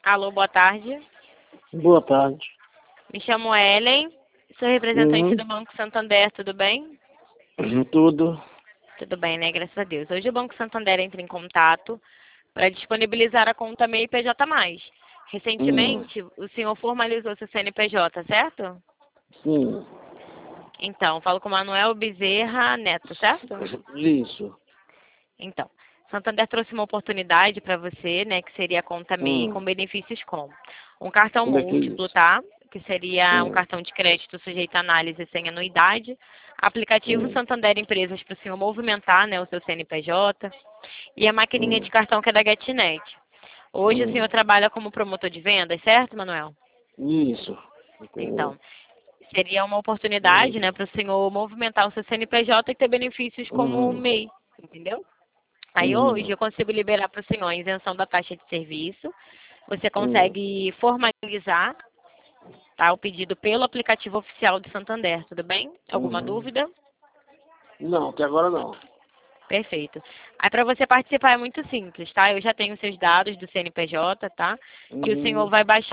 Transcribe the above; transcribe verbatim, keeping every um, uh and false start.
Alô, boa tarde. Boa tarde. Me chamo Ellen, sou representante Uhum. do Banco Santander, tudo bem? Uhum, Tudo. Tudo bem, né? Graças a Deus. Hoje o Banco Santander entra em contato para disponibilizar a conta MEI P J mais. Hum. Recentemente, o senhor formalizou seu C N P J, certo? Sim. Então, falo com o Manuel Bezerra Neto, certo? Isso. Então, Santander trouxe uma oportunidade para você, né, que seria a conta MEI com Hum. benefícios como um cartão Como é que é múltiplo, isso? tá? Que seria um Hum. cartão de crédito sujeito a análise sem anuidade, aplicativo Hum. Santander Empresas para o senhor movimentar, né, o seu C N P J e a maquininha de Hum. cartão que é da GetNet. Hoje o senhor Hum. trabalha como promotor de vendas, certo, Manuel? Isso. Então, Hum. seria uma oportunidade, né, para o senhor movimentar o seu C N P J e ter benefícios como o Hum. MEI, entendeu? Aí hoje Hum. eu consigo liberar para o senhor a isenção da taxa de serviço. Você Hum. consegue formalizar, tá, o pedido pelo aplicativo oficial do Santander, tudo bem? Alguma Uhum. dúvida? Não, até agora não. Perfeito. Aí para você participar é muito simples, tá? Eu já tenho seus dados do C N P J, tá? E o senhor Uhum. vai baixar